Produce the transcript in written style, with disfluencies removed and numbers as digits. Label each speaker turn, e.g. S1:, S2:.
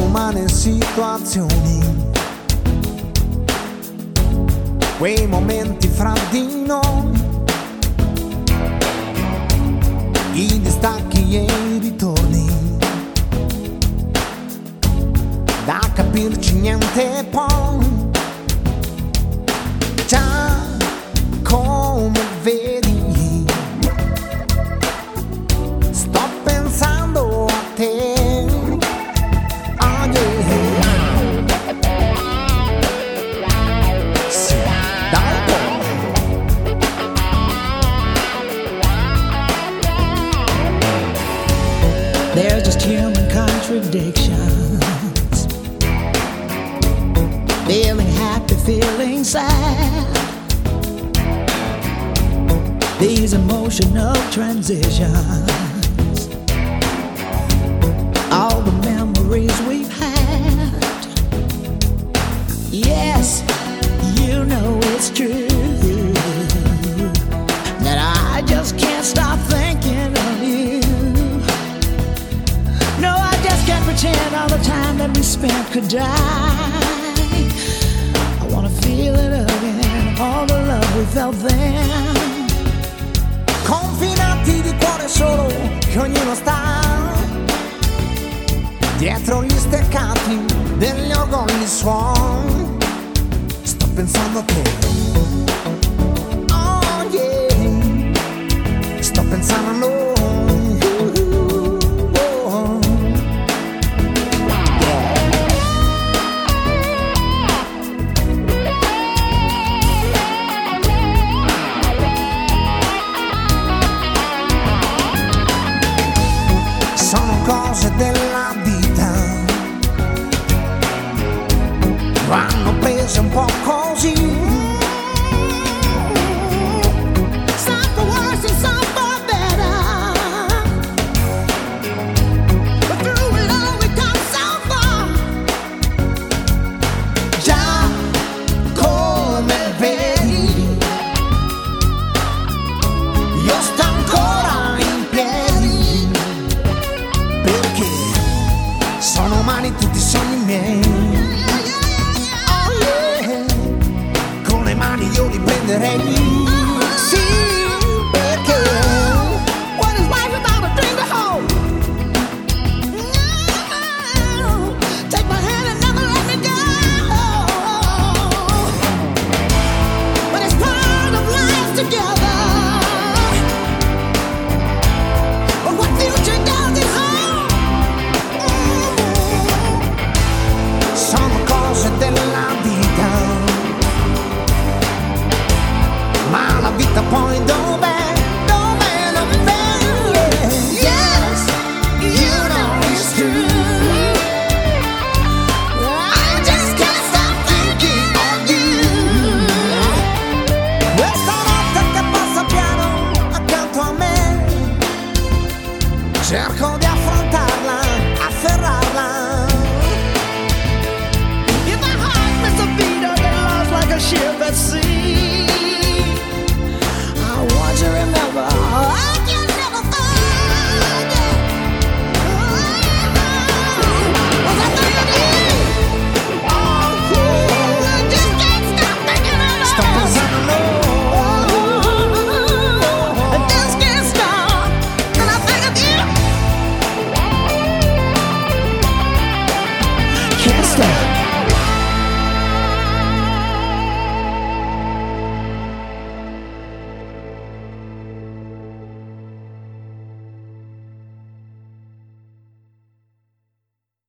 S1: umane situazioni, quei momenti fra di noi, i distacchi e i ritorni, da capirci niente poi. Già come vedi, sto pensando a te. Oh yeah. Sì, da un po'.
S2: There's just human contradictions. Feeling happy, feeling sad. These emotional transitions, all the memories we've had. Yes, you know it's true that I just can't stop thinking of you. No, I just can't pretend all the time that we spent could die. I wanna feel it again, all the love we felt then.
S1: Confinati di cuore solo, che ognuno sta dietro gli steccati degli orgogli suon. Sto pensando a te. Oh yeah. Sto pensando a noi. Cose della vita vanno prese un po' così.
S2: Some for worse and some for better, but through it all we come so far.
S1: Già come vedi, io sto ancora in piedi, perché sono umani tutti i sogni miei. Oh yeah. Con le mani io li prenderei. Sì, perché
S2: What is life without a dream to hold? Take my hand and never let me go. But it's part of life together. But what future does it hold?
S1: sono cose della vita, ma la vita poi dov'è? Dov'è? Dov'è? Yes, you know it's true. I just can't stop thinking of you. Questa notte che passa piano accanto a me, cerco di